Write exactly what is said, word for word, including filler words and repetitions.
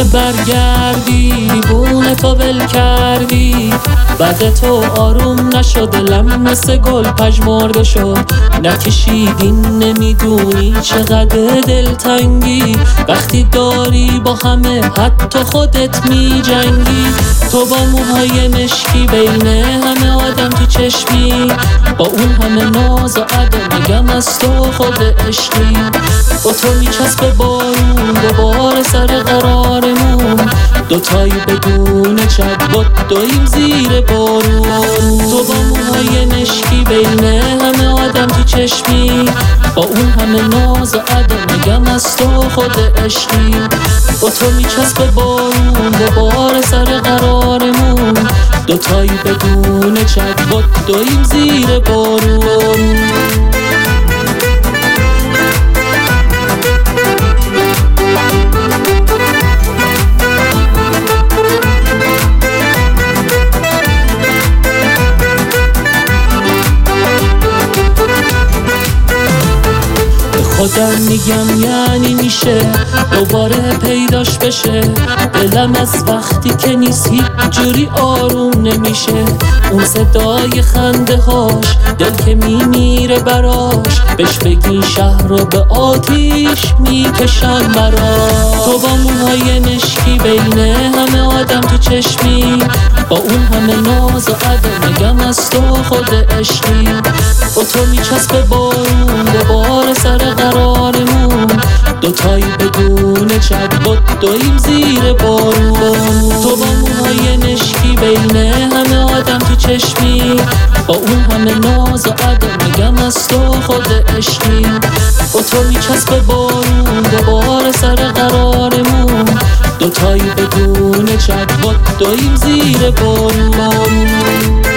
دیوونه برگردی، دیوونه تو ول کردی. بعد تو آروم نشد، دلم مثل گل پژمرده شد. نکشیدین نمیدونی چقدر دلتنگی، وقتی داری با همه حتی خودت می جنگی. تو با موهای مشکی بین همه آدم تو چشمی، با اون همه ناز و ادا میگم از تو خود عشقی. با تو میچسبه بارون دوباره سر قرارمون، دوتایی بدون چت دویم زیر بارون. تو با موهای مشکی بین همه آدم تو چشمی، با اون همه ناز و ادا میگم از تو خود عشقی. با تو میچسبه بارون دوباره سر قرارمون، دوتایی بدون چت دویم زیر بارون. خودم میگم یعنی میشه دوباره پیداش بشه، دلم از وقتی که نیست هیچ جوری آروم نمیشه. اون صدای خنده هاش دل که میمیره براش، بهش بگین شهر رو به آتیش میکشم براش. تو با موهای مشکی بین همه آدم تو چشمی، با اون همه ناز و ادا میگم از تو خود عشقی. با تو میچسبه بارون دوباره سر قرارمون، دوتایی بدون چت دویم زیر بارون. تو با موهای مشکی بین همه آدم تو چشمی، با اون همه ناز و ادا میگم از تو خود عشقی. با تو میچسبه بارون دوباره سر قرارمون، دوتایی بدون چت دویم زیر بارون.